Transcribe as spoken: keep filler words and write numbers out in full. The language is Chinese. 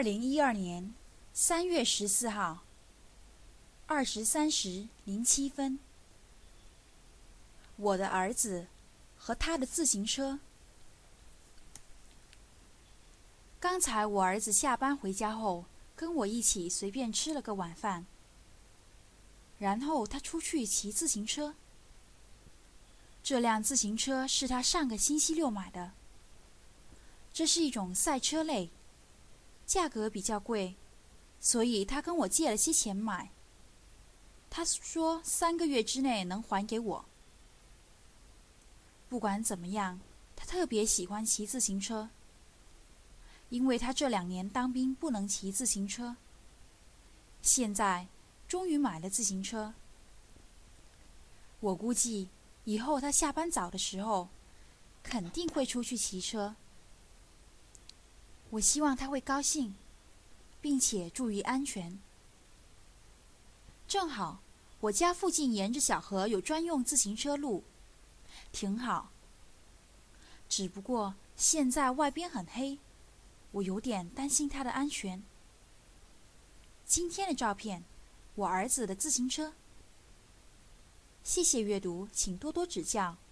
二零一二年三月十四号二十三时零七分，我的儿子和他的自行车。刚才我儿子下班回家后，跟我一起随便吃了个晚饭，然后他出去骑自行车。这辆自行车是他上个星期六买的，这是一种赛车类，价格比较贵，所以他跟我借了些钱买。他说三个月之内能还给我。不管怎么样，他特别喜欢骑自行车，因为他这两年当兵不能骑自行车，现在终于买了自行车。我估计以后他下班早的时候肯定会出去骑车。我希望他会高兴，并且注意安全。正好我家附近沿着小河有专用自行车路，挺好。只不过现在外边很黑，我有点担心他的安全。今天的照片，我儿子的自行车。谢谢阅读，请多多指教。